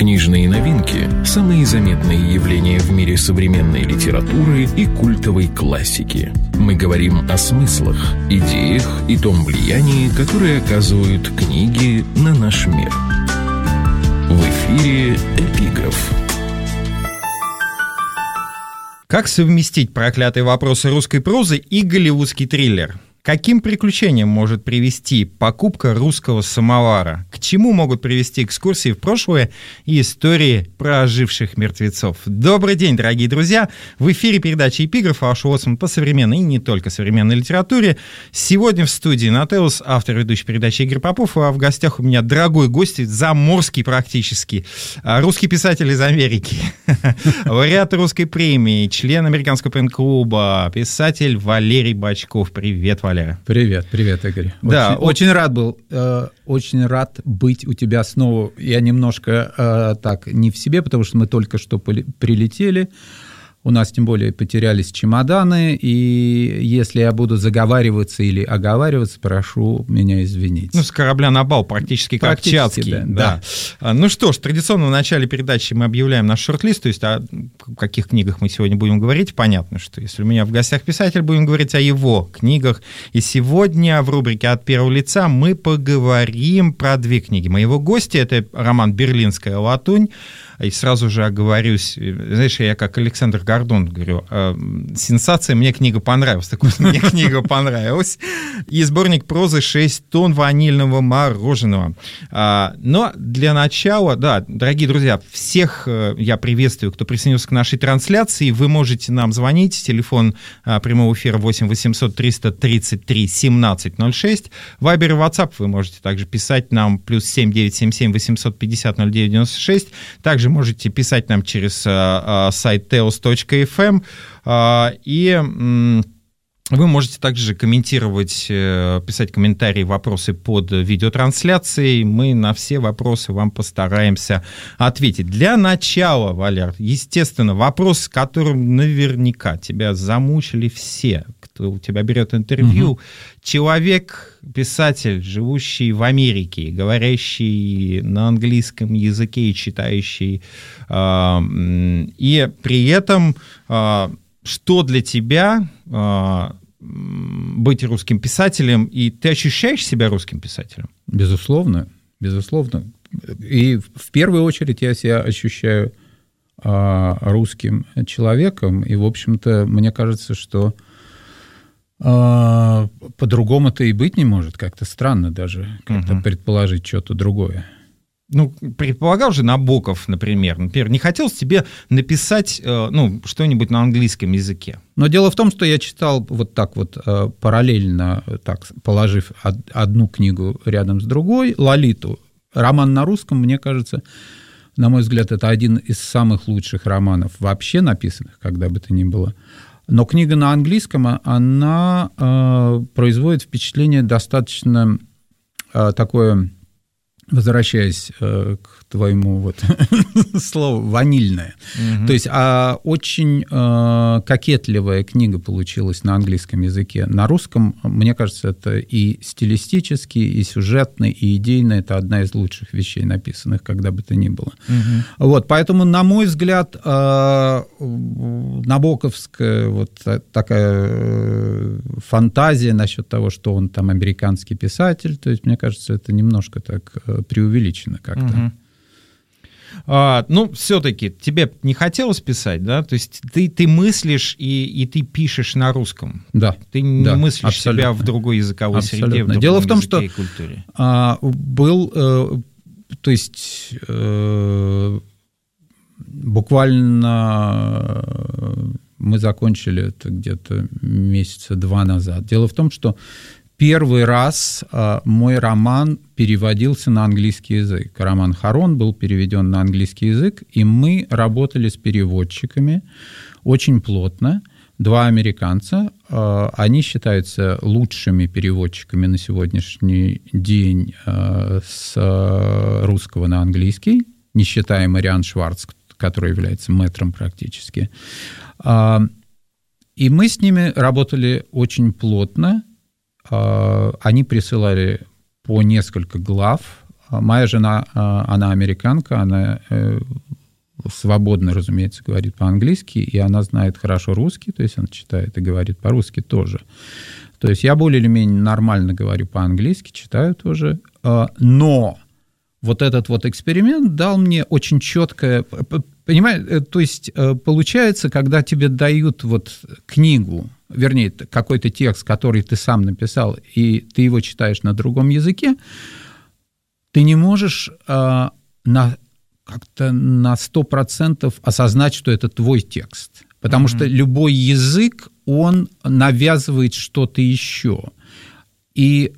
Книжные новинки – самые заметные явления в мире современной литературы и культовой классики. Мы говорим о смыслах, идеях и том влиянии, которое оказывают книги на наш мир. В эфире «Эпиграф». Как совместить проклятые вопросы русской прозы и голливудский триллер? Каким приключениям может привести покупка русского самовара? К чему могут привести экскурсии в прошлое и истории про оживших мертвецов? Добрый день, дорогие друзья! В эфире передача «Эпиграф», ваш лоцман по современной и не только современной литературе. Сегодня в студии Нотеус, автор ведущей передачи Игорь Попов, а в гостях у меня дорогой гость, заморский практически, русский писатель из Америки, лауреат русской премии, член американского пен-клуба, писатель Валерий Бочков. Привет, Валерий. Привет, Игорь. Да, очень рад быть у тебя снова. Я немножко так не в себе, потому что мы только что прилетели. У нас, тем более, потерялись чемоданы, и если я буду заговариваться или оговариваться, прошу меня извинить. Ну, с корабля на бал, практически как Чацкий. Да. Ну что ж, традиционно в начале передачи мы объявляем наш шорт-лист, то есть о каких книгах мы сегодня будем говорить. Понятно, что если у меня в гостях писатель, будем говорить о его книгах. И сегодня в рубрике «От первого лица» мы поговорим про две книги. Моего гостя — это роман «Берлинская латунь». И сразу же оговорюсь, знаешь, я как Александр Гордон говорю, сенсация, мне книга понравилась, так вот, мне книга понравилась. И сборник прозы «6 тонн ванильного мороженого». Но для начала, да, дорогие друзья, всех я приветствую, кто присоединился к нашей трансляции. Вы можете нам звонить, телефон прямого эфира 8 800 333 1706. Вайбер и WhatsApp вы можете также писать нам +7 977 850 0996. Также можете писать нам через сайт teos.fm, и вы можете также комментировать, писать комментарии, вопросы под видеотрансляцией. Мы на все вопросы вам постараемся ответить. Для начала, Валер, естественно, вопрос, с которым наверняка тебя замучили все, кто у тебя берет интервью. Человек, писатель, живущий в Америке, говорящий на английском языке и читающий, и при этом, что для тебя быть русским писателем, и ты ощущаешь себя русским писателем? Безусловно. И в первую очередь я себя ощущаю русским человеком, и, в общем-то, мне кажется, что по-другому-то и быть не может. Как-то странно даже как-то предположить что-то другое. Ну, предполагал же Набоков, например, не хотелось тебе написать что-нибудь на английском языке? Но дело в том, что я читал вот так вот параллельно, так положив одну книгу рядом с другой, «Лолиту». Роман на русском, мне кажется, на мой взгляд, это один из самых лучших романов вообще написанных, когда бы то ни было. Но книга на английском, она производит впечатление достаточно такое, возвращаясь к твоему вот слову, ванильное. То есть очень кокетливая книга получилась на английском языке. На русском, мне кажется, это и стилистически, и сюжетно, и идейно это одна из лучших вещей, написанных когда бы то ни было. Вот, поэтому, на мой взгляд, набоковская вот такая фантазия насчет того, что он там американский писатель, то есть, мне кажется, это немножко так преувеличено как-то. Все-таки тебе не хотелось писать, да? То есть ты мыслишь и ты пишешь на русском. Да. Ты не мыслишь абсолютно. Себя в другой языковой среде, в другом Дело в том, языке и культуре. Буквально мы закончили это где-то месяца 2 назад. Дело в том, что первый раз мой роман переводился на английский язык. Роман «Харон» был переведен на английский язык, и мы работали с переводчиками очень плотно. 2 американца, они считаются лучшими переводчиками на сегодняшний день с русского на английский, не считая Мариан Шварц, который является мэтром практически. И мы с ними работали очень плотно. Они присылали по несколько глав, моя жена, она американка, она свободно, разумеется, говорит по-английски, и она знает хорошо русский, то есть она читает и говорит по-русски тоже. То есть я более или менее нормально говорю по-английски, читаю тоже, но вот этот вот эксперимент дал мне очень четкое... Понимаешь, то есть получается, когда тебе дают вот книгу, вернее, какой-то текст, который ты сам написал, и ты его читаешь на другом языке, ты не можешь как-то на 100% осознать, что это твой текст. Потому что любой язык, он навязывает что-то еще. И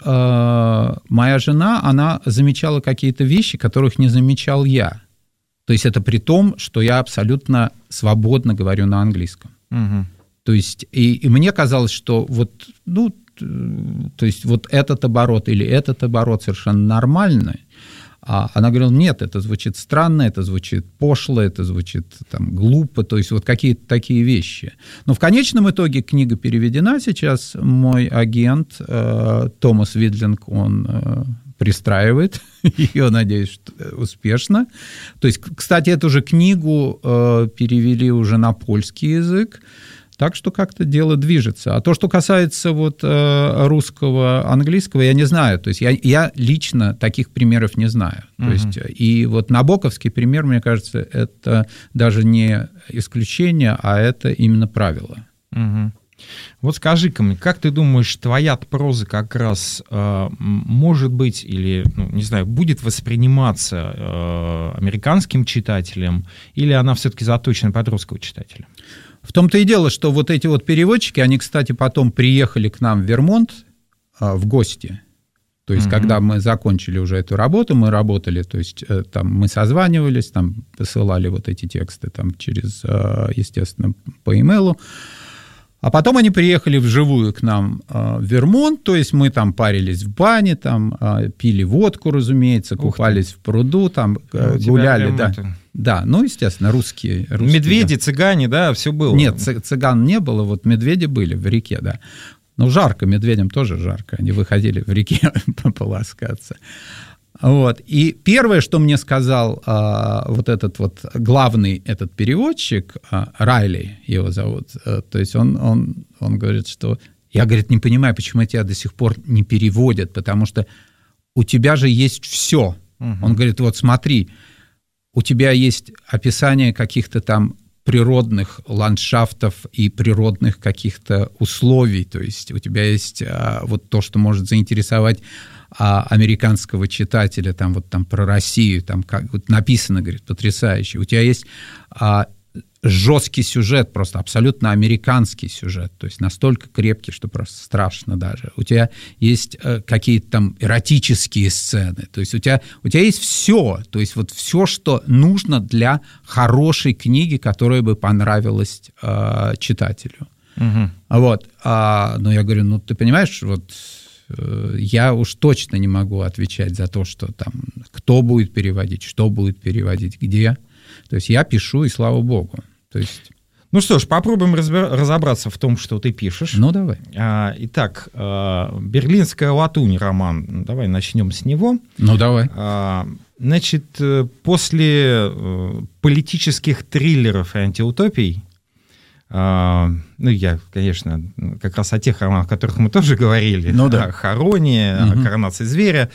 моя жена, она замечала какие-то вещи, которых не замечал я. То есть это при том, что я абсолютно свободно говорю на английском. То есть и мне казалось, что вот, ну, то есть вот этот оборот или этот оборот совершенно нормальный. А она говорила, нет, это звучит странно, это звучит пошло, это звучит там, глупо, то есть вот какие-то такие вещи. Но в конечном итоге книга переведена сейчас. Мой агент Томас Видлинг, он пристраивает ее, надеюсь, что успешно. То есть, кстати, эту же книгу перевели уже на польский язык. Так что как-то дело движется. А то, что касается вот русского, английского, я не знаю. То есть я лично таких примеров не знаю. То есть, и вот набоковский пример, мне кажется, это даже не исключение, а это именно правило. Вот скажи-ка мне, как ты думаешь, твоя проза как раз может быть или, ну, не знаю, будет восприниматься американским читателем, или она все-таки заточена под русского читателя? В том-то и дело, что вот эти вот переводчики, они, кстати, потом приехали к нам в Вермонт в гости. То есть, когда мы закончили уже эту работу, мы работали, то есть, там мы созванивались, там посылали вот эти тексты там через, естественно, по имейлу. А потом они приехали вживую к нам в Вермонт, то есть мы там парились в бане, там пили водку, разумеется, купались в пруду, там гуляли, да. Да, ну, естественно, русские. Медведи, да. Цыгане, да, все было. Нет, цыган не было, вот медведи были в реке, да. Ну, жарко, медведям тоже жарко, они выходили в реке пополоскаться. Вот. И первое, что мне сказал вот этот вот главный этот переводчик, Райли его зовут, то есть он говорит, что... Я, говорит, не понимаю, почему тебя до сих пор не переводят, потому что у тебя же есть все. Он говорит, вот смотри, у тебя есть описание каких-то там природных ландшафтов и природных каких-то условий, то есть у тебя есть вот то, что может заинтересовать американского читателя, там вот там про Россию, там как вот написано, говорит, потрясающе. У тебя есть жесткий сюжет, просто абсолютно американский сюжет, то есть настолько крепкий, что просто страшно даже. У тебя есть какие-то там эротические сцены, то есть у тебя есть все, то есть вот все, что нужно для хорошей книги, которая бы понравилась читателю. Вот. Но я говорю, ну ты понимаешь, вот я уж точно не могу отвечать за то, что там кто будет переводить, что будет переводить, где. То есть я пишу, и слава богу. То есть... Ну что ж, попробуем разобраться в том, что ты пишешь. Ну, давай. Итак, «Берлинская латунь» роман. Давай начнем с него. Ну, давай. Значит, после политических триллеров и антиутопий, ну, я, конечно, как раз о тех романах, о которых мы тоже говорили, ну, да. О Хароне, о коронации зверя,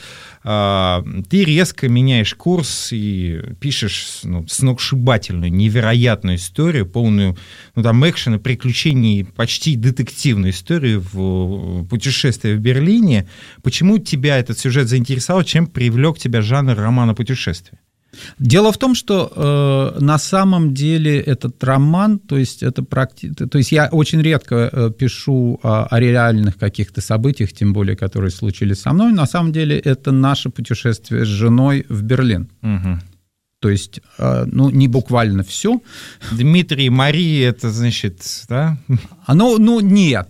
ты резко меняешь курс и пишешь сногсшибательную, невероятную историю, полную, ну, там, экшена, приключений, почти детективную историю в путешествии в Берлине. Почему тебя этот сюжет заинтересовал, чем привлек тебя жанр романа путешествия? Дело в том, что на самом деле этот роман, то есть я очень редко пишу о реальных каких-то событиях, тем более, которые случились со мной. На самом деле это наше путешествие с женой в Берлин. То есть, ну, не буквально все. Дмитрий, Мария, это значит, да? Нет.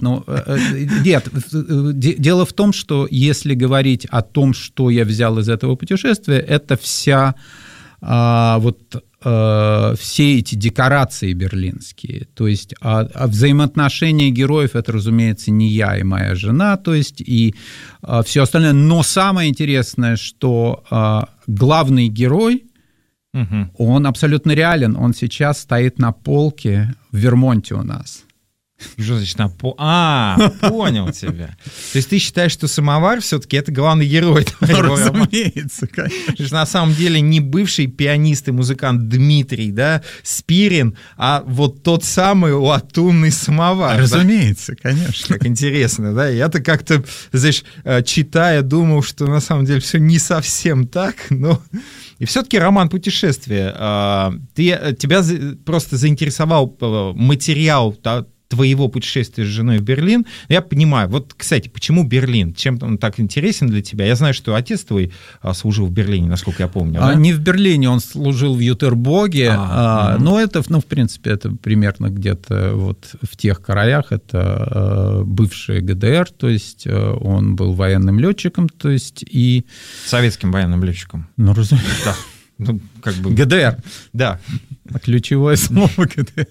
Дело в том, что если говорить о том, что я взял из этого путешествия, это вся вот все эти декорации берлинские, то есть взаимоотношения героев, это, разумеется, не я и моя жена, то есть и все остальное. Но самое интересное, что главный герой, он абсолютно реален, он сейчас стоит на полке в Вермонте у нас. Что значит понял тебя. То есть ты считаешь, что самовар все-таки это главный герой твоего романа? Разумеется, конечно. На самом деле не бывший пианист и музыкант Дмитрий, да, Спирин, а вот тот самый латунный самовар. Разумеется, да? Конечно. Как интересно, да? Я-то как-то, знаешь, читая, думал, что на самом деле все не совсем так, но... И все-таки роман «Путешествие». Тебя просто заинтересовал материал твоего путешествия с женой в Берлин. Я понимаю. Вот, кстати, почему Берлин? Чем он так интересен для тебя? Я знаю, что отец твой служил в Берлине, насколько я помню. Да? Не в Берлине, он служил в Ютербоге. Но это, в принципе, это примерно где-то вот в тех краях. Это бывшая ГДР, то есть он был военным летчиком, то есть и... Советским военным летчиком. Ну, разумеется. Да. Ну, как бы... ГДР. Да. Ключевое слово ГДР.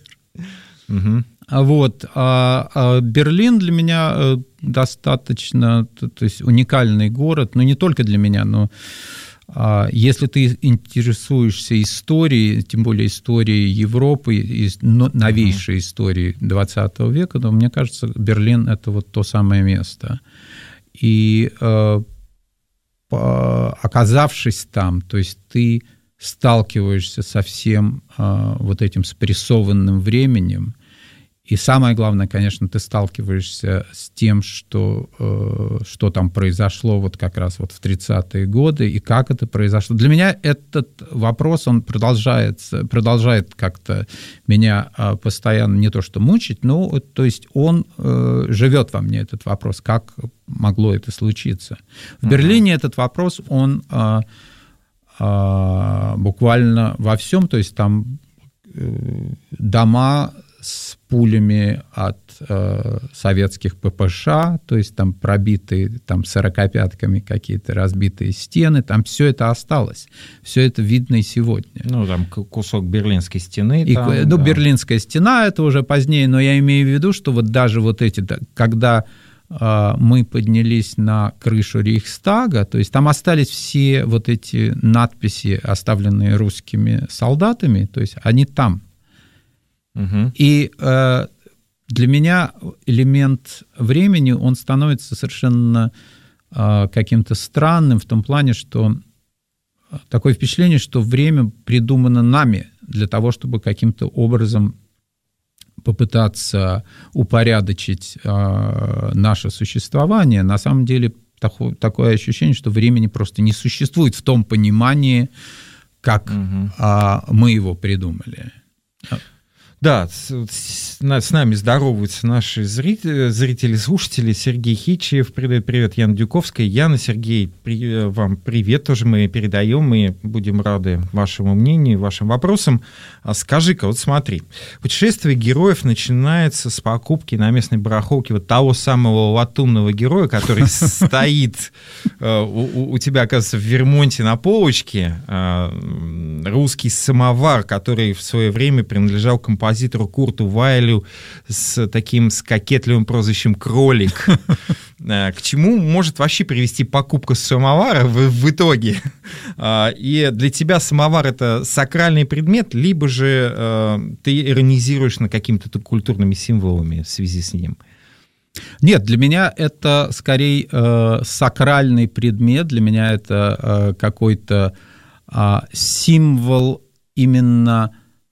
Вот. Берлин для меня достаточно, то есть уникальный город, но не только для меня, но если ты интересуешься историей, тем более историей Европы, новейшей историей 20 века, то, мне кажется, Берлин – это вот то самое место. И оказавшись там, то есть ты сталкиваешься со всем вот этим спрессованным временем, и самое главное, конечно, ты сталкиваешься с тем, что там произошло вот как раз вот в 30-е годы, и как это произошло. Для меня этот вопрос, он продолжает как-то меня постоянно не то что мучить, но то есть он живет во мне, этот вопрос, как могло это случиться. В Берлине этот вопрос, он буквально во всем, то есть там дома с пулями от советских ППШ, то есть там пробитые там 45-ками какие-то разбитые стены, там все это осталось, все это видно и сегодня. Ну, там кусок Берлинской стены. Берлинская стена, это уже позднее, но я имею в виду, что вот даже вот эти, когда мы поднялись на крышу Рейхстага, то есть там остались все вот эти надписи, оставленные русскими солдатами, то есть они там. И для меня элемент времени, он становится совершенно каким-то странным в том плане, что такое впечатление, что время придумано нами для того, чтобы каким-то образом попытаться упорядочить наше существование. На самом деле такое ощущение, что времени просто не существует в том понимании, как мы его придумали. Да, с нами здороваются наши зрители, слушатели. Сергей Хичев, привет, Яна Дюковская. Яна, Сергей, вам привет тоже мы передаем. Мы будем рады вашему мнению, вашим вопросам. Скажи-ка, вот смотри, путешествие героев начинается с покупки на местной барахолке вот того самого латунного героя, который стоит у тебя, оказывается, в Вермонте на полочке. Русский самовар, который в свое время принадлежал композитору Курту Вайлю с таким кокетливым прозвищем «Кролик». К чему может вообще привести покупка самовара в итоге? И для тебя самовар — это сакральный предмет, либо же ты иронизируешь над какими-то культурными символами в связи с ним? Нет, для меня это скорее сакральный предмет, для меня это какой-то символ именно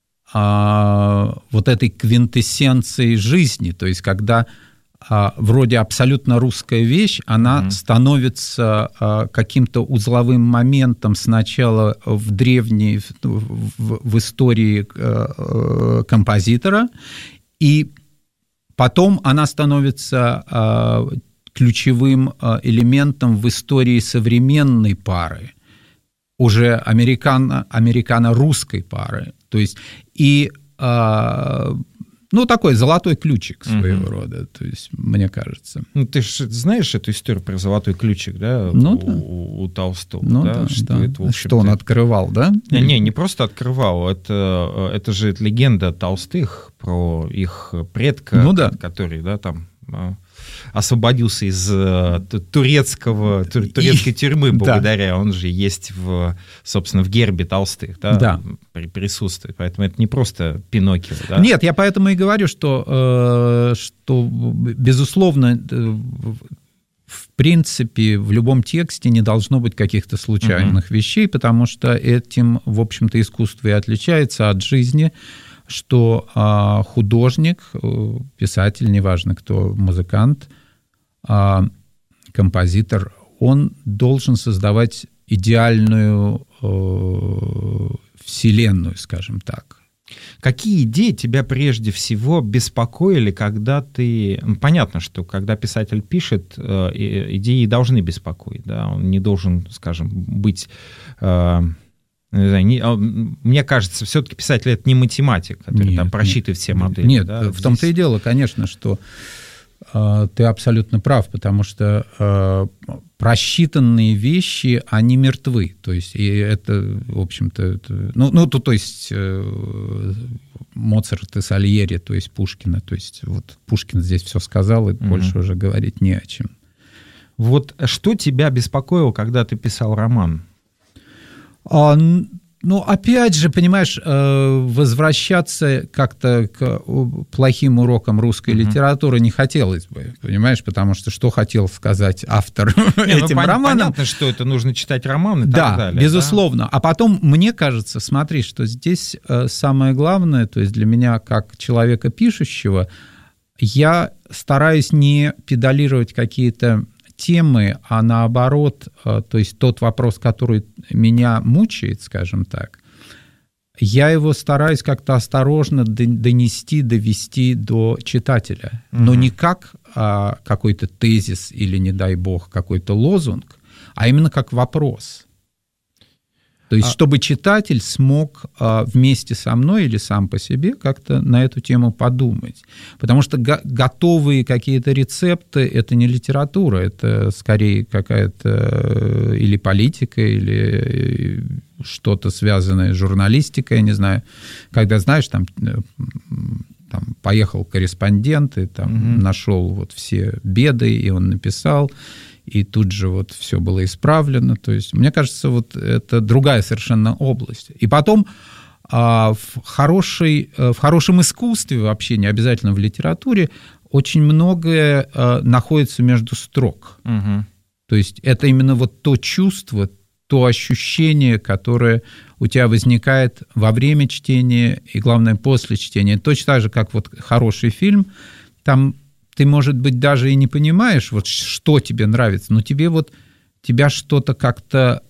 вот этой квинтэссенции жизни, то есть когда вроде абсолютно русская вещь, она становится каким-то узловым моментом сначала в древней, в истории композитора, и потом она становится ключевым элементом в истории современной пары, уже американо-русской пары. То есть и ну, такой золотой ключик своего рода, то есть, мне кажется. Ну, ты же знаешь эту историю про золотой ключик, да, у Толстого? Ну, да, что он открывал, да? Не просто открывал, это же легенда Толстых про их предка, который, да, там... освободился из турецкой тюрьмы благодаря, он же есть, собственно, в гербе Толстых, да, присутствует, поэтому это не просто Пиноккио. Да? Нет, я поэтому и говорю, что безусловно, в принципе, в любом тексте не должно быть каких-то случайных вещей, потому что этим, в общем-то, искусство и отличается от жизни, что художник, писатель, неважно кто, музыкант, композитор, он должен создавать идеальную вселенную, скажем так. Какие идеи тебя прежде всего беспокоили, когда ты... Понятно, что когда писатель пишет, идеи должны беспокоить, да? Он не должен, скажем, быть... Мне кажется, все-таки писатель — это не математик, который там просчитывает все модели. Нет, в том-то и дело, конечно, что ты абсолютно прав, потому что просчитанные вещи, они мертвы. То есть, и это, в общем-то, то есть Моцарт и Сальери, то есть Пушкина. То есть вот Пушкин здесь все сказал, и больше уже говорить не о чем. Вот что тебя беспокоило, когда ты писал роман? Ну, опять же, понимаешь, возвращаться как-то к плохим урокам русской литературы не хотелось бы, понимаешь, потому что хотел сказать автор этим романом. Понятно, что это нужно читать роман и так далее. Безусловно. Да? А потом, мне кажется, смотри, что здесь самое главное, то есть для меня, как человека пишущего, я стараюсь не педалировать какие-то темы, а наоборот, то есть тот вопрос, который меня мучает, скажем так, я его стараюсь как-то осторожно довести до читателя, но не как какой-то тезис или, не дай бог, какой-то лозунг, а именно как вопрос. То есть, чтобы читатель смог вместе со мной или сам по себе как-то на эту тему подумать. Потому что готовые какие-то рецепты — это не литература, это скорее какая-то или политика, или что-то связанное с журналистикой, я не знаю. Когда, знаешь, там поехал корреспондент и там нашел вот все беды, и он написал, и тут же вот все было исправлено. То есть, мне кажется, вот это другая совершенно область. И потом в хорошем искусстве вообще, не обязательно в литературе, очень многое находится между строк. То есть это именно вот то чувство, то ощущение, которое у тебя возникает во время чтения и, главное, после чтения. Точно так же, как вот хороший фильм, там ты, может быть, даже и не понимаешь, вот что тебе нравится, но тебя что-то как-то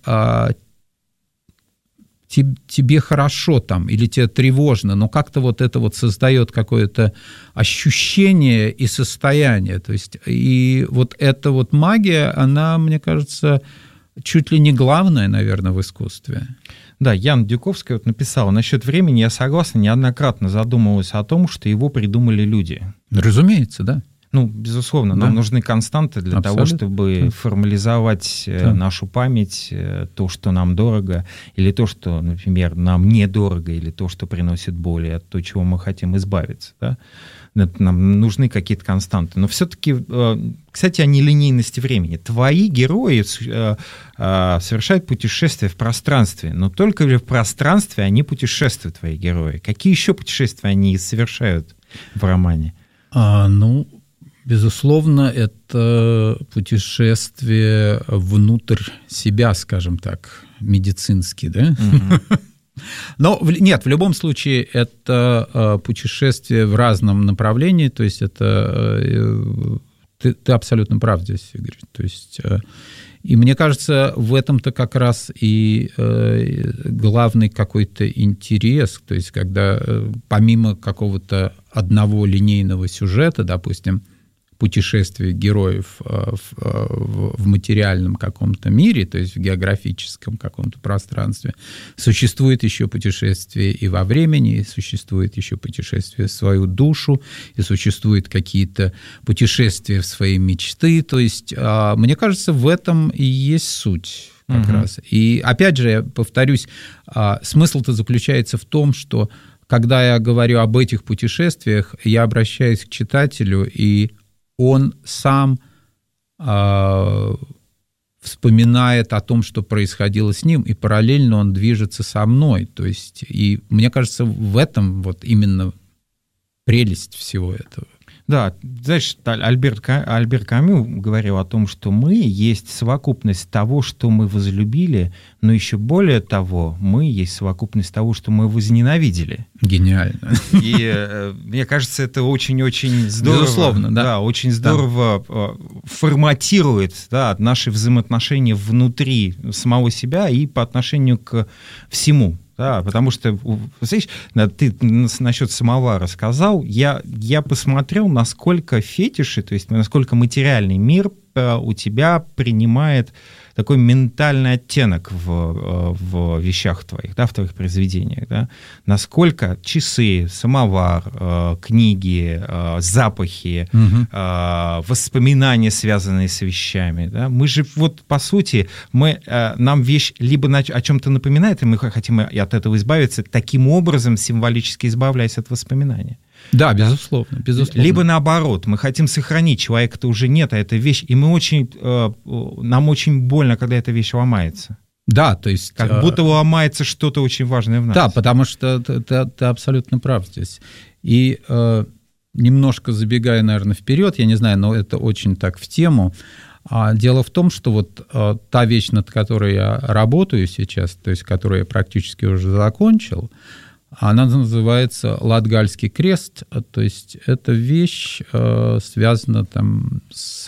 тебе хорошо там, или тебе тревожно, но как-то вот это вот создает какое-то ощущение и состояние. То есть, и вот эта вот магия, она, мне кажется, чуть ли не главное, наверное, в искусстве. Да, Яна Дюковская вот написала: насчет времени я согласна, неоднократно задумывалась о том, что его придумали люди. Разумеется, да. Ну, безусловно, нам нужны константы для того, чтобы формализовать нашу память, то, что нам дорого, или то, что, например, нам недорого, или то, что приносит боль, от того, чего мы хотим избавиться. Да? Нам нужны какие-то константы. Но все-таки, кстати, о нелинейности времени. Твои герои совершают путешествия в пространстве, но только в пространстве они путешествуют, твои герои. Какие еще путешествия они совершают в романе? Безусловно, это путешествие внутрь себя, скажем так, медицински, да? Но нет, в любом случае это путешествие в разном направлении, то есть это... Ты абсолютно прав здесь, Игорь. То есть, и мне кажется, в этом-то как раз и главный какой-то интерес, то есть когда помимо какого-то одного линейного сюжета, допустим, путешествий героев в материальном каком-то мире, то есть в географическом каком-то пространстве, существует еще путешествие и во времени, и существует еще путешествие в свою душу, и существуют какие-то путешествия в свои мечты. То есть, мне кажется, в этом и есть суть как раз. И опять же, я повторюсь, смысл-то заключается в том, что когда я говорю об этих путешествиях, я обращаюсь к читателю, и он сам вспоминает о том, что происходило с ним, и параллельно он движется со мной. То есть, и мне кажется, в этом вот именно прелесть всего этого. Да, знаешь, Альбер Камю говорил о том, что мы есть совокупность того, что мы возлюбили, но еще более того, мы есть совокупность того, что мы возненавидели. Гениально. И мне кажется, это очень-очень здорово. Безусловно, да. Да, очень здорово форматирует, да, наши взаимоотношения внутри самого себя и по отношению к всему. Да, потому что, знаешь, ты насчет самовара сказал, я посмотрел, насколько фетиши, то есть насколько материальный мир у тебя принимает такой ментальный оттенок в вещах твоих, да, в твоих произведениях, да, насколько часы, самовар, книги, запахи, воспоминания, связанные с вещами, да, мы же вот, по сути, нам вещь либо о чем-то напоминает, и мы хотим от этого избавиться, таким образом символически избавляясь от воспоминания. Да, безусловно, безусловно. Либо наоборот, мы хотим сохранить, человека-то уже нет, а это вещь, и нам очень больно, когда эта вещь ломается. Да, то есть... Как будто ломается что-то очень важное в нас. Да, потому что ты абсолютно прав здесь. И немножко забегая, наверное, вперед, я не знаю, но это очень так в тему. Дело в том, что вот та вещь, над которой я работаю сейчас, то есть которую я практически уже закончил, она называется «Латгальский крест», то есть эта вещь связана там с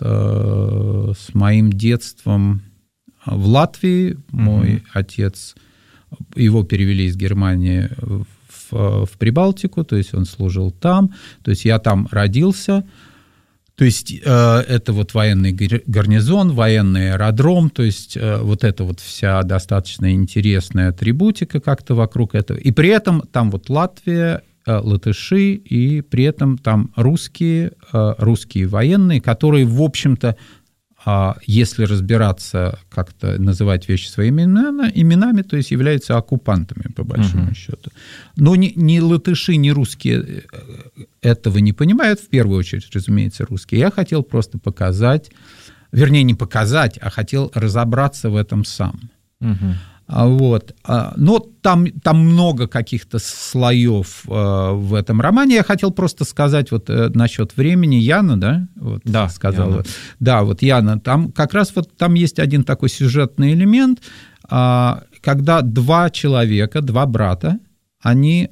моим детством в Латвии. Мой отец, его перевели из Германии в Прибалтику, то есть он служил там, то есть я там родился. То есть это вот военный гарнизон, военный аэродром, то есть вот эта вот вся достаточно интересная атрибутика как-то вокруг этого. И при этом там вот Латвия, латыши, и при этом там русские военные, которые, в общем-то, если разбираться, как-то называть вещи своими именами, то есть являются оккупантами, по большому счету. Но ни латыши, ни русские этого не понимают, в первую очередь, разумеется, русские. Я хотел просто показать, вернее, не показать, а хотел разобраться в этом сам. Вот. Но там много каких-то слоев в этом романе. Я хотел просто сказать вот насчет времени. Яна, да? Вот, да, сказала. Яна. Да, вот Яна. Там как раз вот там есть один такой сюжетный элемент, когда два человека, два брата, они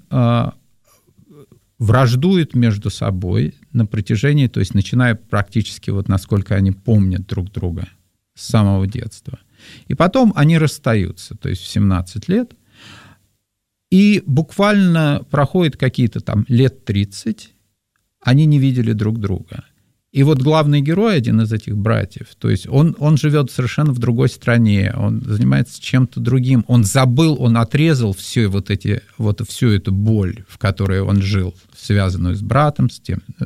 враждуют между собой на протяжении, то есть начиная практически вот насколько они помнят друг друга с самого детства. И потом они расстаются, то есть в 17 лет, и буквально проходит какие-то там лет 30, они не видели друг друга. И вот главный герой, один из этих братьев, то есть он живет совершенно в другой стране, он занимается чем-то другим, он забыл, он отрезал всю эту боль, в которой он жил, связанную с братом, с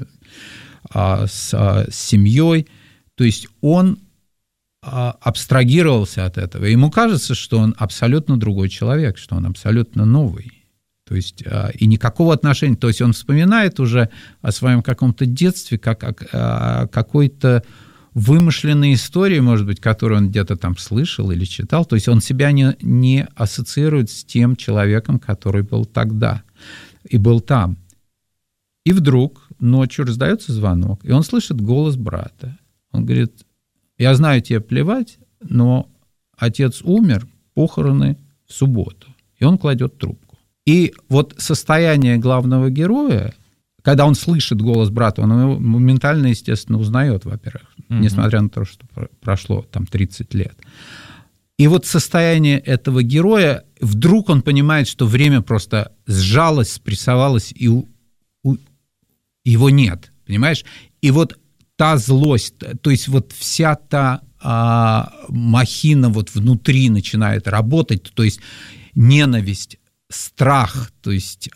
семьей, то есть он абстрагировался от этого. Ему кажется, что он абсолютно другой человек, что он абсолютно новый. То есть, и никакого отношения. То есть он вспоминает уже о своем каком-то детстве, как о какой-то вымышленной истории, может быть, которую он где-то там слышал или читал. То есть он себя не ассоциирует с тем человеком, который был тогда и был там. И вдруг ночью раздается звонок, и он слышит голос брата. Он говорит: «Я знаю, тебе плевать, но отец умер, похороны в субботу». И он кладет трубку. И вот состояние главного героя, когда он слышит голос брата, он его моментально, естественно, узнает, во-первых, несмотря на то, что прошло там 30 лет. И вот состояние этого героя, вдруг он понимает, что время просто сжалось, спрессовалось, и его нет, понимаешь? И вот та злость, то есть вот вся та махина вот внутри начинает работать, то есть ненависть, страх, то есть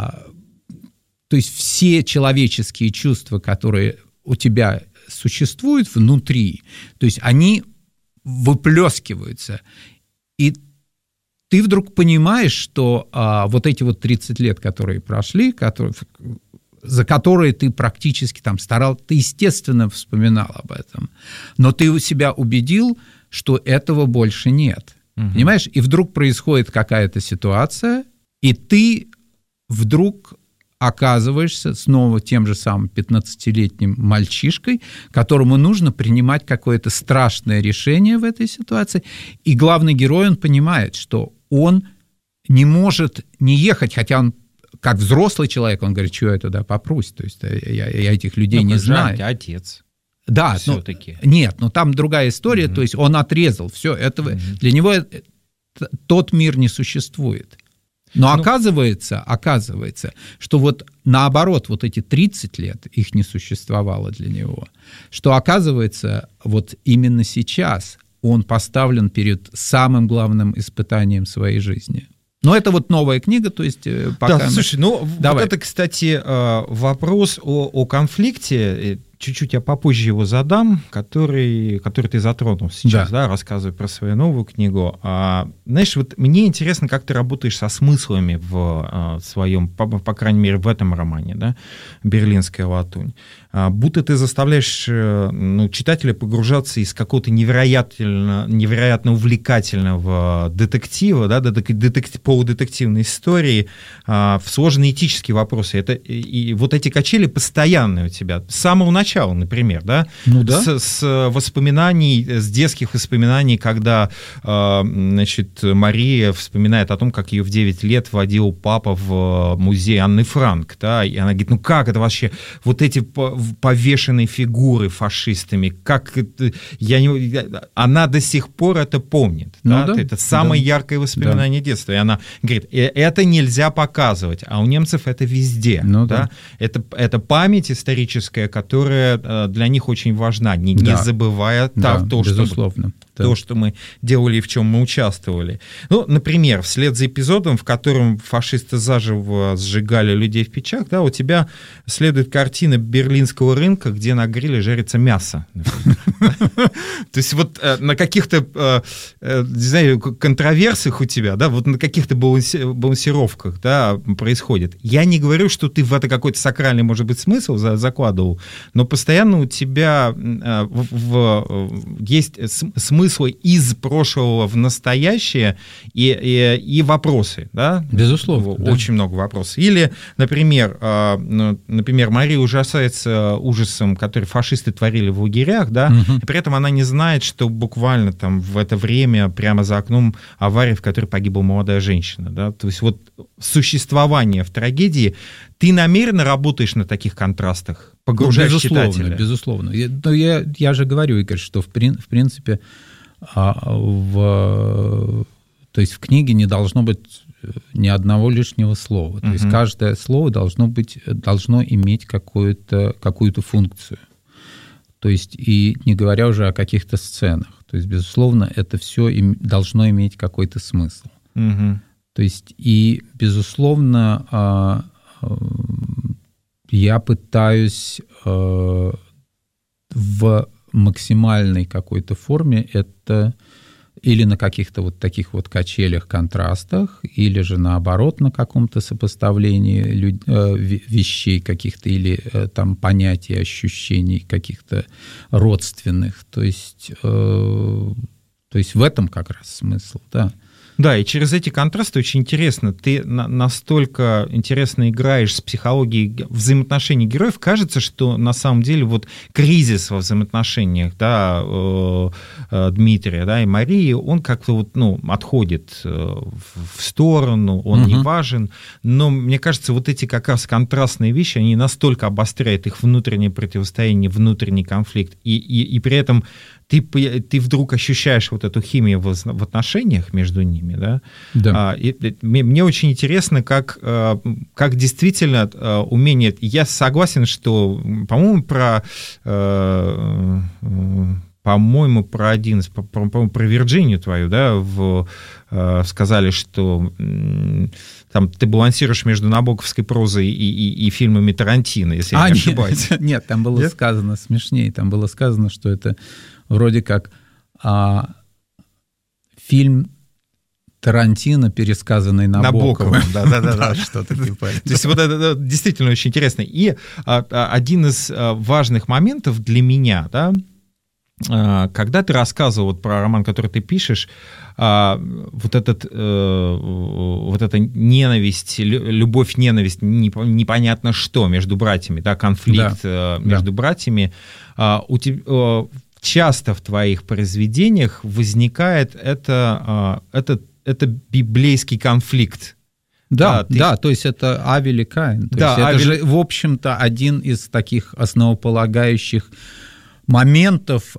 все человеческие чувства, которые у тебя существуют внутри, то есть они выплескиваются, и ты вдруг понимаешь, что вот эти вот 30 лет, которые прошли, за которые ты практически там ты, естественно, вспоминал об этом, но ты себя убедил, что этого больше нет. Понимаешь? И вдруг происходит какая-то ситуация, и ты вдруг оказываешься снова тем же самым 15-летним мальчишкой, которому нужно принимать какое-то страшное решение в этой ситуации, и главный герой, он понимает, что он не может не ехать, хотя он как взрослый человек, он говорит, что я туда попрусь, то есть я этих людей не знаю. Отец. Да, все-таки. Нет, но там другая история, то есть он отрезал все, этого, для него тот мир не существует. Но оказывается, что вот наоборот, вот эти 30 лет их не существовало для него, что оказывается, вот именно сейчас он поставлен перед самым главным испытанием своей жизни. Но это вот новая книга, то есть пока... Да, слушай, вот это, кстати, вопрос о конфликте, чуть-чуть я попозже его задам, который ты затронул сейчас, да, рассказывая про свою новую книгу. Знаешь, вот мне интересно, как ты работаешь со смыслами в своем, по крайней мере, в этом романе, да, «Берлинская латунь». Будто ты заставляешь читателя погружаться из какого-то невероятно увлекательного детектива, да, полудетективной истории в сложные этические вопросы. И вот эти качели постоянные у тебя. С самого начала, например, да? С воспоминаний, с детских воспоминаний, когда, Мария вспоминает о том, как ее в 9 лет водил папа в музей Анны Франк, да, и она говорит, как это вообще, вот эти повешенные фигуры фашистами, как это, она до сих пор это помнит, это самое яркое воспоминание детства, и она говорит, это нельзя показывать, а у немцев это везде, это память историческая, которая для них очень важна, не забывая то, что мы делали и в чем мы участвовали. Например, вслед за эпизодом, в котором фашисты заживо сжигали людей в печах, да, у тебя следует картина берлинского рынка, где на гриле жарится мясо. То есть вот на каких-то, не знаю, контроверсиях у тебя, да, вот на каких-то балансировках, да, происходит. Я не говорю, что ты в это какой-то сакральный, может быть, смысл закладывал, но постоянно у тебя есть смыслы из прошлого в настоящее и вопросы, да? Безусловно. Очень много вопросов. Или, например, Мария ужасается ужасом, который фашисты творили в лагерях, да, и при этом она не знает, что буквально там в это время прямо за окном авария, в которой погибла молодая женщина, да, то есть вот существование в трагедии, ты намеренно работаешь на таких контрастах, погружаешь читателя? Безусловно. Я же говорю, Игорь, что в принципе то есть в книге не должно быть ни одного лишнего слова. То есть каждое слово должно иметь какую-то функцию. То есть и не говоря уже о каких-то сценах. То есть, безусловно, это все должно иметь какой-то смысл. То есть и, безусловно, я пытаюсь в максимальной какой-то форме это или на каких-то вот таких вот качелях, контрастах, или же наоборот на каком-то сопоставлении вещей каких-то или там понятий, ощущений каких-то родственных. То есть в этом как раз смысл, да. Да, и через эти контрасты очень интересно. Ты настолько интересно играешь с психологией взаимоотношений героев. Кажется, что на самом деле вот кризис во взаимоотношениях, да, Дмитрия, да, и Марии, он как-то вот, отходит в сторону, он не важен. Но мне кажется, вот эти как раз контрастные вещи, они настолько обостряют их внутреннее противостояние, внутренний конфликт, и при этом ты вдруг ощущаешь вот эту химию в отношениях между ними, ими, да? Да. Мне очень интересно, как действительно умение... Я согласен, что, по-моему, про Вирджинию твою, да, сказали, что там ты балансируешь между набоковской прозой и фильмами Тарантино, если я не ошибаюсь. Нет, там было сказано смешнее, там было сказано, что это вроде как фильм Тарантино, пересказанный Набоковым. Да, что-то типа. То есть вот это действительно очень интересно. И один из важных моментов для меня, да, когда ты рассказывал вот про роман, который ты пишешь, вот эта ненависть, любовь-ненависть, непонятно что между братьями, да, конфликт между братьями, у тебя часто в твоих произведениях возникает это библейский конфликт. Да, то есть это Авель и Каин. Это же, в общем-то, один из таких основополагающих моментов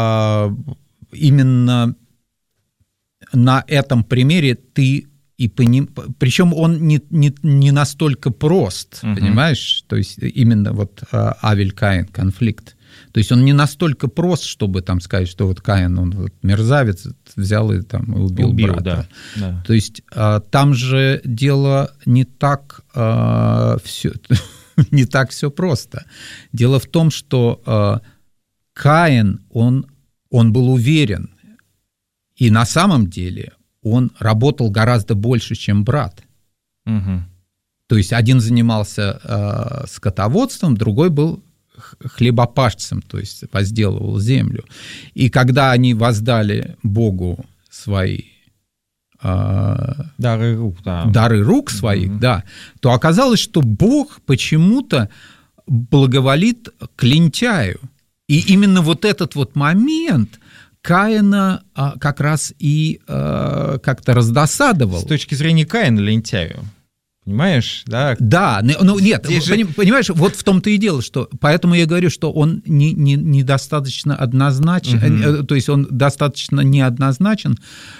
именно на этом примере ты и причем он не настолько прост, понимаешь? То есть именно вот Авель-Каин конфликт. То есть он не настолько прост, чтобы там сказать, что вот Каин, он вот мерзавец, взял и там убил брата. Да. То есть там же дело не так все просто. Дело в том, что Каин, он был уверен, и на самом деле он работал гораздо больше, чем брат. Угу. То есть один занимался скотоводством, другой был хлебопашцем, то есть возделывал землю. И когда они воздали Богу свои дары рук своих, да, то оказалось, что Бог почему-то благоволит к лентяю. И именно вот этот вот момент Каина как раз и как-то раздосадовал. С точки зрения Каина лентяю. Понимаешь, да? Да, ну нет, понимаешь, вот в том-то и дело, что поэтому я говорю, что он недостаточно однозначен, то есть он достаточно неоднозначен,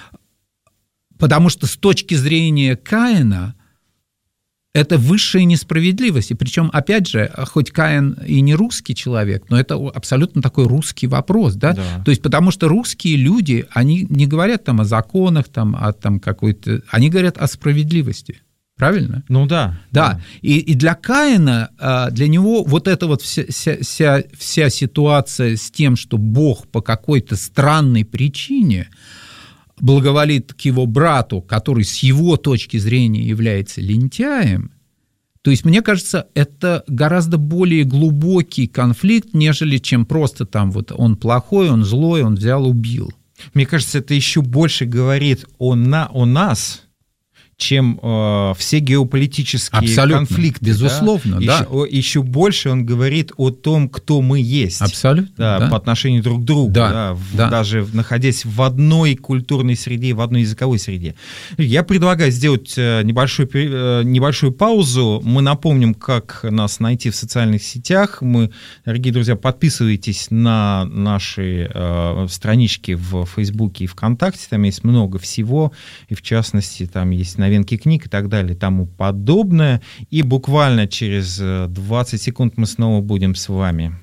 потому что с точки зрения Каина это высшая несправедливость. И причем, опять же, хоть Каин и не русский человек, но это абсолютно такой русский вопрос, да? То есть потому что русские люди, они не говорят там о законах, там, о там какой-то... Они говорят о справедливости. Правильно? Ну да. Да. И для Каина, для него вот эта вот вся ситуация с тем, что Бог по какой-то странной причине благоволит к его брату, который с его точки зрения является лентяем, то есть, мне кажется, это гораздо более глубокий конфликт, нежели чем просто там вот он плохой, он злой, он взял, убил. Мне кажется, это еще больше говорит о нас, чем все геополитические конфликты. Безусловно, да. Еще больше он говорит о том, кто мы есть. Абсолютно, да. По отношению друг к другу, даже находясь в одной культурной среде, в одной языковой среде. Я предлагаю сделать небольшую паузу. Мы напомним, как нас найти в социальных сетях. Дорогие друзья, подписывайтесь на наши странички в Фейсбуке и ВКонтакте. Там есть много всего, и в частности, там есть новинки книг и так далее, и тому подобное. И буквально через 20 секунд мы снова будем с вами.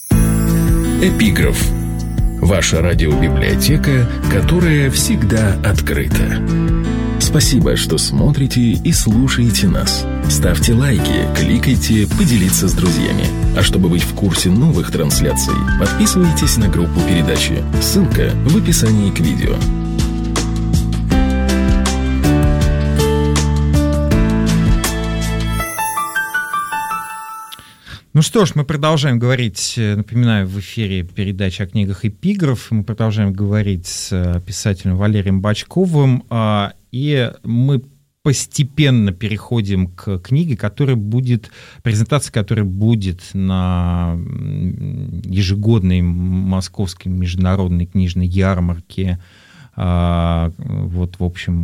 Эпиграф. Ваша радиобиблиотека, которая всегда открыта. Спасибо, что смотрите и слушаете нас. Ставьте лайки, кликайте, поделиться с друзьями. А чтобы быть в курсе новых трансляций, подписывайтесь на группу передачи. Ссылка в описании к видео. Ну что ж, мы продолжаем говорить, напоминаю, в эфире передача о книгах «Эпиграф». Мы продолжаем говорить с писателем Валерием Бочковым, и мы постепенно переходим к книге, презентация которой будет на ежегодной Московской международной книжной ярмарке. Вот, в общем,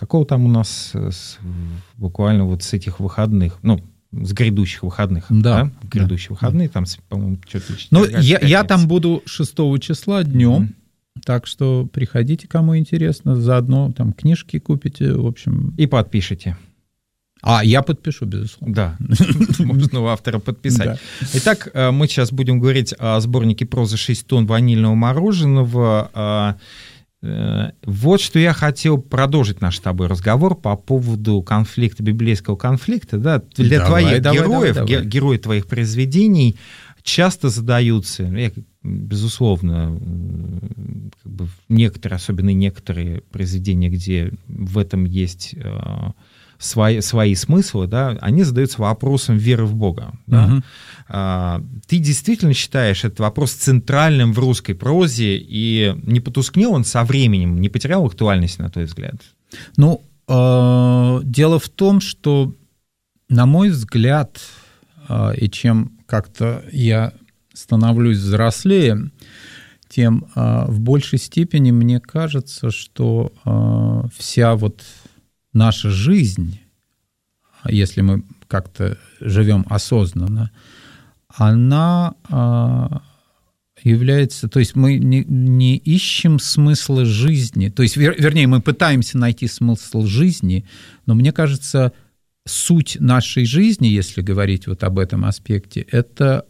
буквально вот с этих выходных, с грядущих выходных. Да. Грядущие выходные, там, по-моему, что-то... Ну, я там буду 6 числа днем, Так что приходите, кому интересно, заодно там книжки купите, в общем. И подпишите. Я подпишу, безусловно. Да, можно у автора подписать. Итак, мы сейчас будем говорить о сборнике прозы «6 тонн ванильного мороженого». Вот что я хотел продолжить наш с тобой разговор по поводу конфликта, библейского конфликта. Да? Для твоих героев, герои твоих произведений часто задаются, безусловно, как бы некоторые, особенно некоторые произведения, где в этом есть свои смыслы, да, они задаются вопросом веры в Бога. Да? Ты действительно считаешь этот вопрос центральным в русской прозе, и не потускнел он со временем, не потерял актуальность, на твой взгляд? Ну, дело в том, что, на мой взгляд, и чем как-то я становлюсь взрослее, тем в большей степени мне кажется, что вся вот наша жизнь, если мы как-то живем осознанно, она является... То есть мы не ищем смысла жизни, то есть, вернее, мы пытаемся найти смысл жизни, но мне кажется, суть нашей жизни, если говорить вот об этом аспекте, это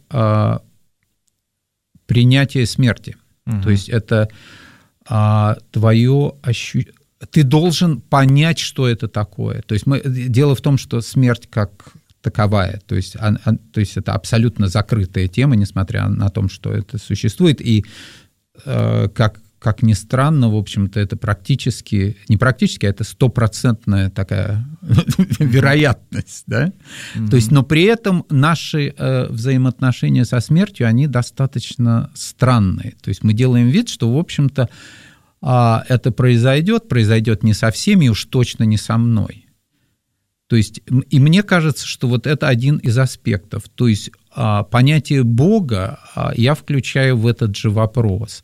принятие смерти. То есть это твое ощущение... Ты должен понять, что это такое. То есть дело в том, что смерть как таковая, то есть это абсолютно закрытая тема, несмотря на то, что это существует, и как ни странно, в общем-то, это практически, не практически, а это 100% такая вероятность, да? То есть, но при этом наши взаимоотношения со смертью, они достаточно странные. То есть мы делаем вид, что, в общем-то, это произойдет не со всеми, и уж точно не со мной. То есть, и мне кажется, что вот это один из аспектов. То есть понятие Бога я включаю в этот же вопрос.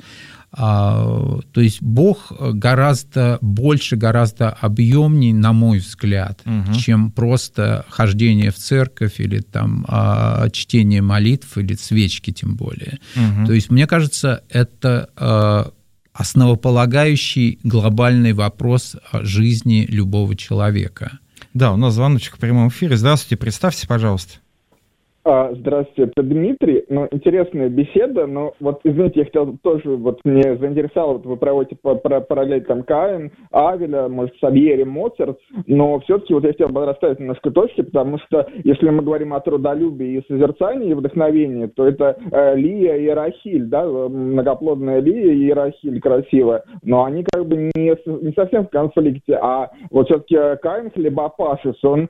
То есть Бог гораздо больше, гораздо объемнее, на мой взгляд, чем просто хождение в церковь или там чтение молитв или свечки тем более. То есть мне кажется, это основополагающий глобальный вопрос жизни любого человека. Да, у нас звоночек в прямом эфире. Здравствуйте, представьте, пожалуйста. Здравствуйте, это Дмитрий. Интересная беседа, но вот, извините, я хотел тоже, мне заинтересовало, вы проводите параллель там Каин, Авеля, может, Сальери, Моцарт, но все-таки я хотел бы расставить немножко точки, потому что если мы говорим о трудолюбии и созерцании и вдохновении, то это Лия и Рахиль, да, многоплодная Лия и Рахиль красивая, но они как бы не совсем в конфликте, а вот все-таки Каин хлебопашец, он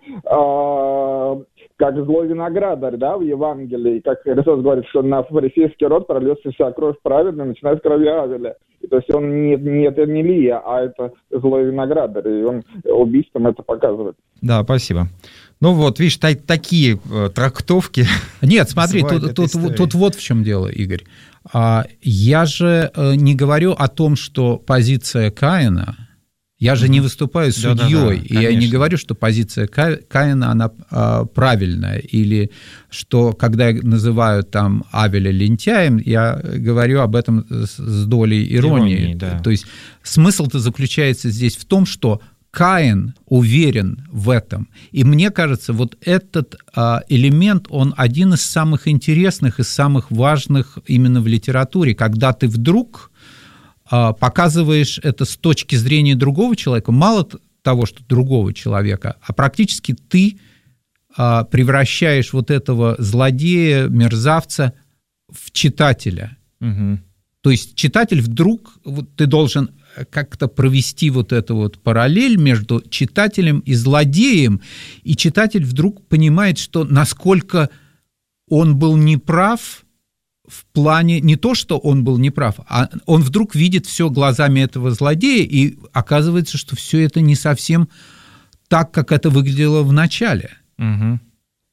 как злой виноградарь, да, в Евангелии, как Христос говорит, что на фарисейский род прольется вся кровь праведная, начиная с крови Авеля. И, то есть он это не Лия, а это злой виноградарь, и он убийством это показывает. Да, спасибо. Ну вот, видишь, такие трактовки. Нет, смотри, тут вот в чем дело, Игорь. Я же не говорю о том, что позиция Каина... Я же не выступаю судьей, и я не говорю, что позиция Каина, она правильная, или что, когда называют там Авеля лентяем, я говорю об этом с долей иронии. Да. То есть смысл-то заключается здесь в том, что Каин уверен в этом. И мне кажется, вот этот элемент, он один из самых интересных и самых важных именно в литературе, когда ты вдруг... показываешь это с точки зрения другого человека, мало того, что другого человека, а практически ты превращаешь вот этого злодея, мерзавца в читателя. То есть читатель вдруг, ты должен как-то провести вот эту вот параллель между читателем и злодеем, и читатель вдруг понимает, что насколько он был неправ, в плане не то, что он был неправ, а он вдруг видит все глазами этого злодея, и оказывается, что все это не совсем так, как это выглядело в начале.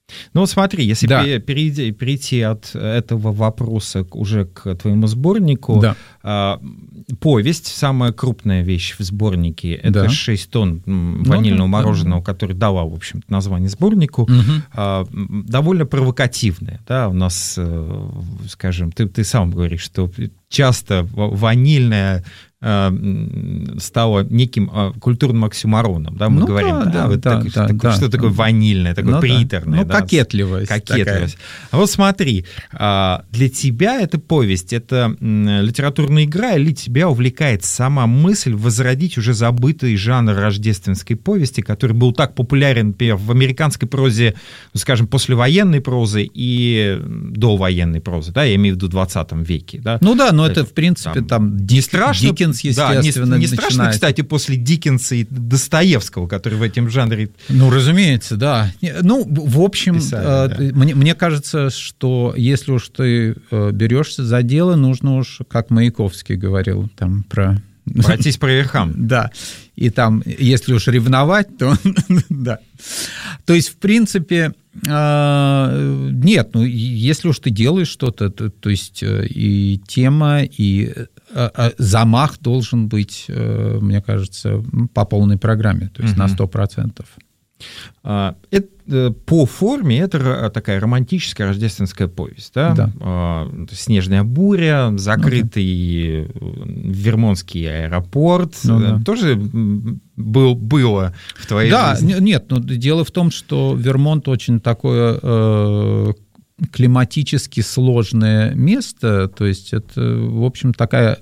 Ну вот смотри, если перейти от этого вопроса уже к твоему сборнику, повесть, самая крупная вещь в сборнике, это 6 тонн ванильного мороженого, который дала, в общем-то, название сборнику, довольно провокативная. Да? У нас, скажем, ты сам говоришь, что часто ванильная стало неким культурным оксюмороном, да, мы говорим, что такое ванильное, такое приторное. Кокетливость. А вот смотри, для тебя эта повесть, это литературная игра, или тебя увлекает сама мысль возродить уже забытый жанр рождественской повести, который был так популярен, например, в американской прозе, скажем, послевоенной прозы и довоенной прозы, да, я имею в виду в 20 веке. Да? Но это, в принципе, там Диккенс, естественно, не страшно, кстати, после Диккенса и Достоевского, который в этом жанре... разумеется, да. В общем, мне кажется, что если уж ты берешься за дело, нужно уж, как Маяковский говорил, там про... Пройтись по верхам. Да. И там, если уж ревновать, то... да. То есть, в принципе, нет, если уж ты делаешь что-то, то есть и тема, и замах должен быть, мне кажется, по полной программе, то есть на 100%. По форме это такая романтическая рождественская повесть, да? «Снежная буря», закрытый Вермонтский аэропорт, тоже было в твоей жизни? Нет, дело в том, что Вермонт очень такое климатически сложное место, то есть это, в общем, такая...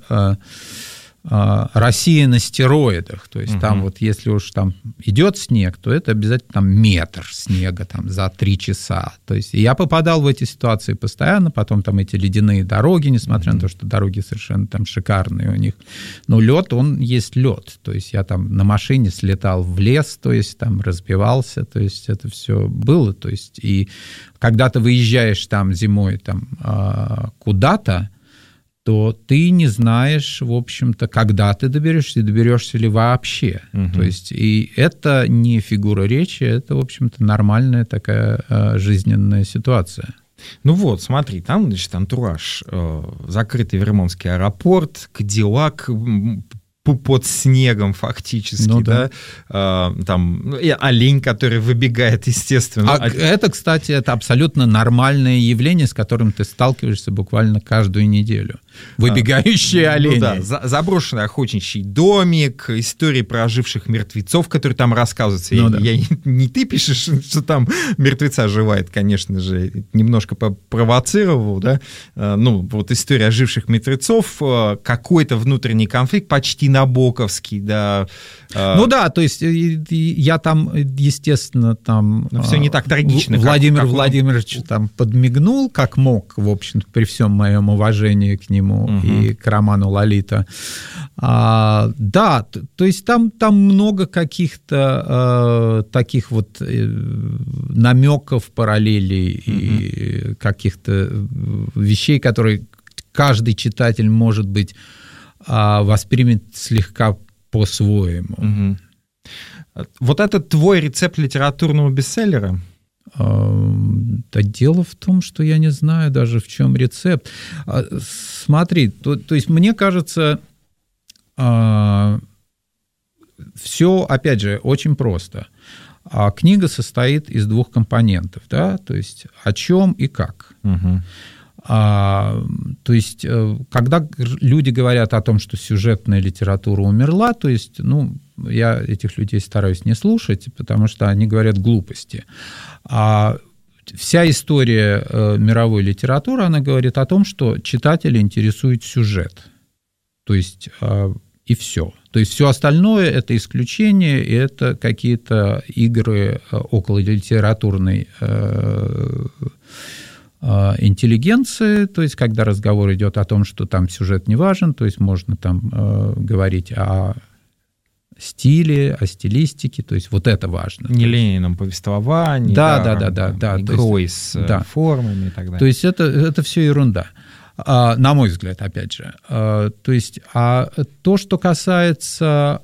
Россия на стероидах, то есть там вот если уж там идет снег, то это обязательно там метр снега там за 3 часа, то есть я попадал в эти ситуации постоянно, потом там эти ледяные дороги, несмотря на то, что дороги совершенно там шикарные у них, но лед, он есть лед, то есть я там на машине слетал в лес, то есть там разбивался, то есть это все было, то есть и когда ты выезжаешь там зимой там куда-то, то ты не знаешь, в общем-то, когда ты доберешься ли вообще. То есть и это не фигура речи, это, в общем-то, нормальная такая жизненная ситуация. Ну вот, смотри, там, значит, антураж, закрытый Вермонтский аэропорт, Кадиллак под снегом фактически, там олень, который выбегает, естественно. Это, кстати, это абсолютно нормальное явление, с которым ты сталкиваешься буквально каждую неделю. Выбегающие олени. Заброшенный охотничий домик, истории про оживших мертвецов, которые там рассказываются. Не ты пишешь, что там мертвеца оживает, конечно же, немножко провоцировал, да? Вот история оживших мертвецов, какой-то внутренний конфликт, почти набоковский, да. То есть я там, естественно, там... Но все не так трагично. Владимир Владимирович там подмигнул, как мог, в общем-то, при всем моем уважении к нему и к роману «Лолита». То есть там много каких-то таких вот намеков, параллелей и каких-то вещей, которые каждый читатель, может быть, воспримет слегка по-своему. Вот это твой рецепт литературного бестселлера? Да дело в том, что я не знаю даже, в чем рецепт. Смотри, то есть мне кажется, все, опять же, очень просто. Книга состоит из 2 компонентов, да, то есть о чем и как. То есть, когда люди говорят о том, что сюжетная литература умерла, то есть, я этих людей стараюсь не слушать, потому что они говорят глупости. Вся история мировой литературы, она говорит о том, что читателя интересует сюжет. То есть, и все. То есть, все остальное – это исключение, и это какие-то игры около литературной интеллигенции, то есть, когда разговор идет о том, что там сюжет не важен, то есть, можно там говорить о стиле, о стилистике, то есть, вот это важно. Нелинейном повествовании, игрой с формами и так далее. То есть, это все ерунда, на мой взгляд, опять же. То есть, то, что касается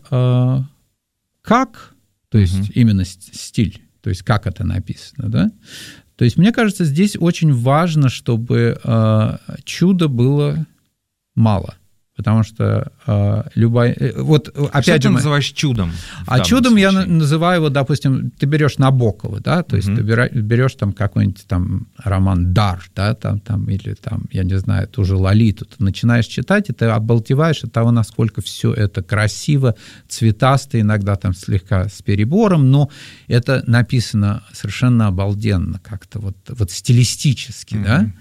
как, то есть, именно стиль, то есть, как это написано, да, То есть, мне кажется, здесь очень важно, чтобы чуда было мало. Потому что любая... Вот, опять что же, ты называешь чудом? А чудом случае? Я называю, вот, допустим, ты берешь Набокова, да, то есть ты берешь там какой-нибудь там роман «Дар», да, там, или там, я не знаю, ту же «Лолиту», ты начинаешь читать, и ты обалдеваешь от того, насколько все это красиво, цветасто, иногда там слегка с перебором, но это написано совершенно обалденно как-то, вот стилистически, да,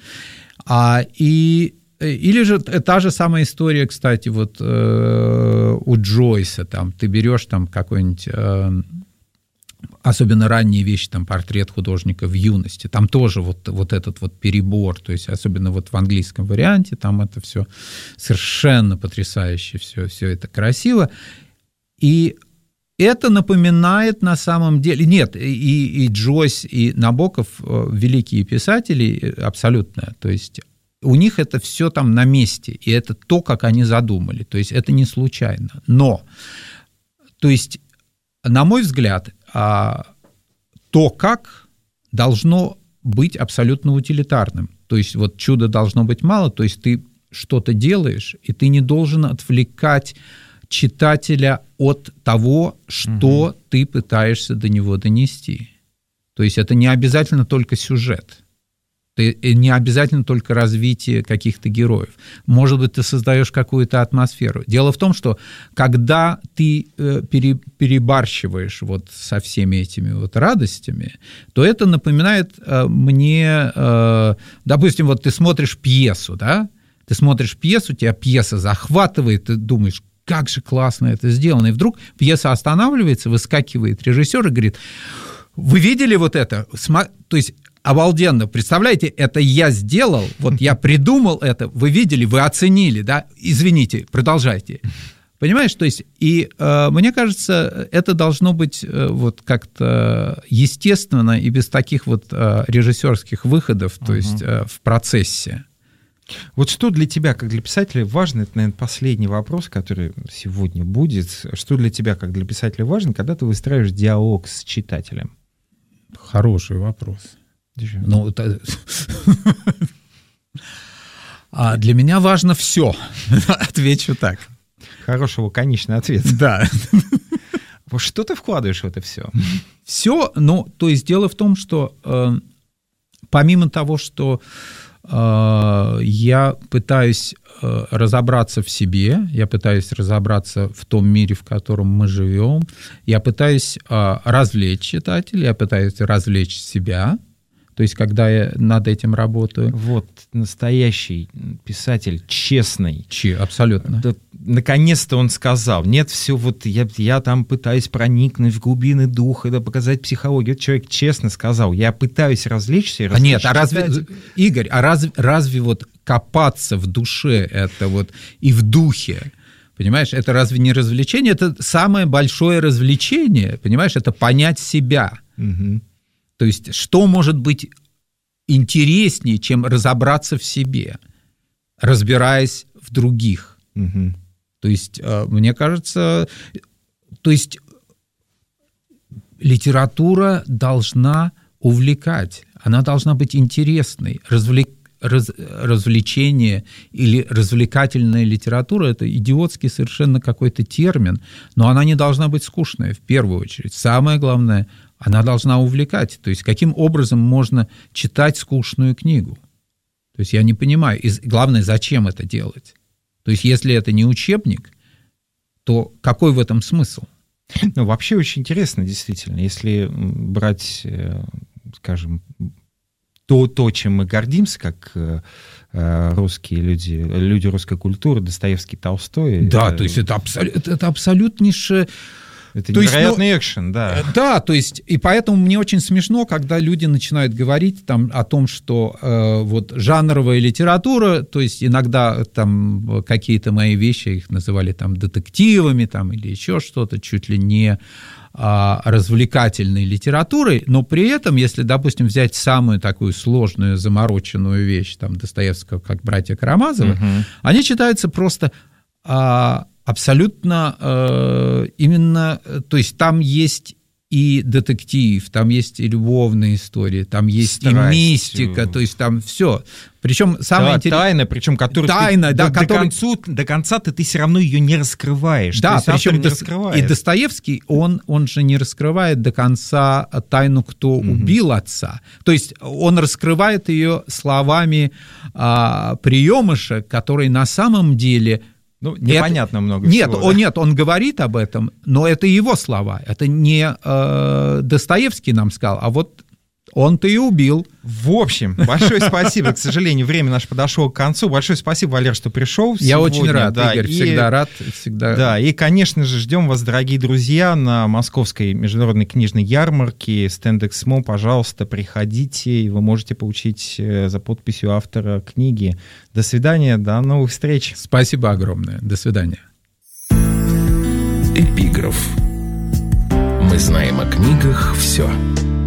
Или же та же самая история, кстати, вот у Джойса, там, ты берешь там какой-нибудь, особенно ранние вещи, там, портрет художника в юности, там тоже вот этот вот перебор, то есть особенно вот в английском варианте, там это все совершенно потрясающе, все это красиво, и это напоминает на самом деле... Нет, и Джойс, и Набоков великие писатели абсолютно, то есть... У них это все там на месте, и это то, как они задумали, то есть это не случайно. Но, то есть, на мой взгляд, то, как должно быть абсолютно утилитарным. То есть вот чуда должно быть мало, то есть ты что-то делаешь, и ты не должен отвлекать читателя от того, что ты пытаешься до него донести. То есть это не обязательно только сюжет. Не обязательно только развитие каких-то героев. Может быть, ты создаешь какую-то атмосферу. Дело в том, что когда ты перебарщиваешь вот со всеми этими вот радостями, то это напоминает мне, допустим, вот ты смотришь пьесу, да? Ты смотришь пьесу, тебя пьеса захватывает, ты думаешь, как же классно это сделано. И вдруг пьеса останавливается, выскакивает режиссер и говорит, вы видели вот это? То есть обалденно, представляете, это я сделал, вот я придумал это, вы видели, вы оценили, да, извините, продолжайте. Понимаешь, то есть, и мне кажется, это должно быть вот как-то естественно и без таких вот режиссерских выходов, то есть в процессе. Вот что для тебя, как для писателя, важно, это, наверное, последний вопрос, который сегодня будет, что для тебя, как для писателя, важно, когда ты выстраиваешь диалог с читателем? Хороший вопрос. Ну, для меня важно все. Отвечу так. Хороший лаконичный ответ. Да. Что ты вкладываешь в это все? Все, ну, то есть дело в том, что помимо того, что я пытаюсь разобраться в себе, я пытаюсь разобраться в том мире, в котором мы живем, я пытаюсь развлечь читателя, я пытаюсь развлечь себя. То есть, когда я над этим работаю. Вот, настоящий писатель, честный. Абсолютно. Наконец-то он сказал, нет, все вот я там пытаюсь проникнуть в глубины духа, да, показать психологию. Этот человек честно сказал, я пытаюсь развлечься. Нет, Игорь, разве вот копаться в душе это вот и в духе, понимаешь, это разве не развлечение? Это самое большое развлечение, понимаешь, это понять себя. Угу. То есть, что может быть интереснее, чем разобраться в себе, разбираясь в других? Угу. То есть, мне кажется, то есть, литература должна увлекать, она должна быть интересной. Развлечение или развлекательная литература – это идиотский совершенно какой-то термин, но она не должна быть скучной, в первую очередь. Самое главное – она должна увлекать. То есть, каким образом можно читать скучную книгу? То есть, я не понимаю. И главное, зачем это делать? То есть, если это не учебник, то какой в этом смысл? Ну, вообще очень интересно, действительно. Если брать, скажем, то, чем мы гордимся, как русские люди русской культуры, Достоевский, Толстой. Да, то есть, это абсолютнейшее... Это невероятный экшен, да. Да, то есть, и поэтому мне очень смешно, когда люди начинают говорить там о том, что вот жанровая литература, то есть иногда там какие-то мои вещи, их называли там детективами там, или еще что-то, чуть ли не развлекательной литературой, но при этом, если, допустим, взять самую такую сложную, замороченную вещь, там, Достоевского, как «Братья Карамазовы», они читаются просто... абсолютно именно, то есть там есть и детектив, там есть и любовные истории, там есть страсть, и мистика, то есть там все. Причем самое интересное... Тайна, причем которую тайна, до конца ты все равно ее не раскрываешь. Да, причем и Достоевский, он же не раскрывает до конца тайну, кто убил отца. То есть он раскрывает ее словами приемыша, который на самом деле... непонятно много всего. Нет, он говорит об этом, но это его слова. Это не Достоевский нам сказал, а вот он-то и убил. В общем, большое спасибо. К сожалению, время наше подошло к концу. Большое спасибо, Валер, что пришел сегодня. Я очень рад, Игорь, всегда рад. Да, и, конечно же, ждем вас, дорогие друзья, на Московской международной книжной ярмарке Стендэксмо. Пожалуйста, приходите, и вы можете получить за подписью автора книги. До свидания, до новых встреч. Спасибо огромное. До свидания. Эпиграф. Мы знаем о книгах все.